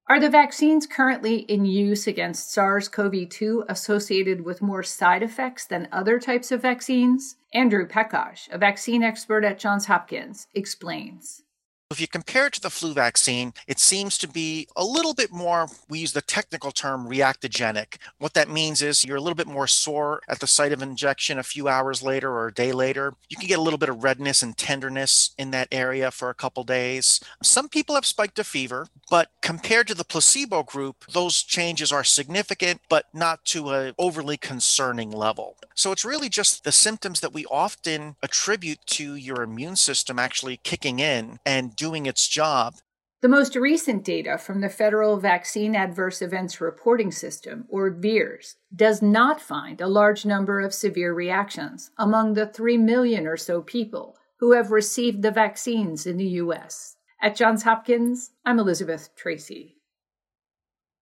Are the vaccines currently in use against SARS-CoV-2 associated with more side effects than other types of vaccines? Andrew Pekosh, a vaccine expert at Johns Hopkins, explains. If you compare it to the flu vaccine, it seems to be a little bit more, we use the technical term reactogenic. What that means is you're a little bit more sore at the site of injection a few hours later or a day later. You can get a little bit of redness and tenderness in that area for a couple days. Some people have spiked a fever, but compared to the placebo group, those changes are significant, but not to an overly concerning level. So it's really just the symptoms that we often attribute to your immune system actually kicking in and doing its job. The most recent data from the Federal Vaccine Adverse Events Reporting System, or VAERS, does not find a large number of severe reactions among the 3 million or so people who have received the vaccines in the U.S. At Johns Hopkins, I'm Elizabeth Tracy.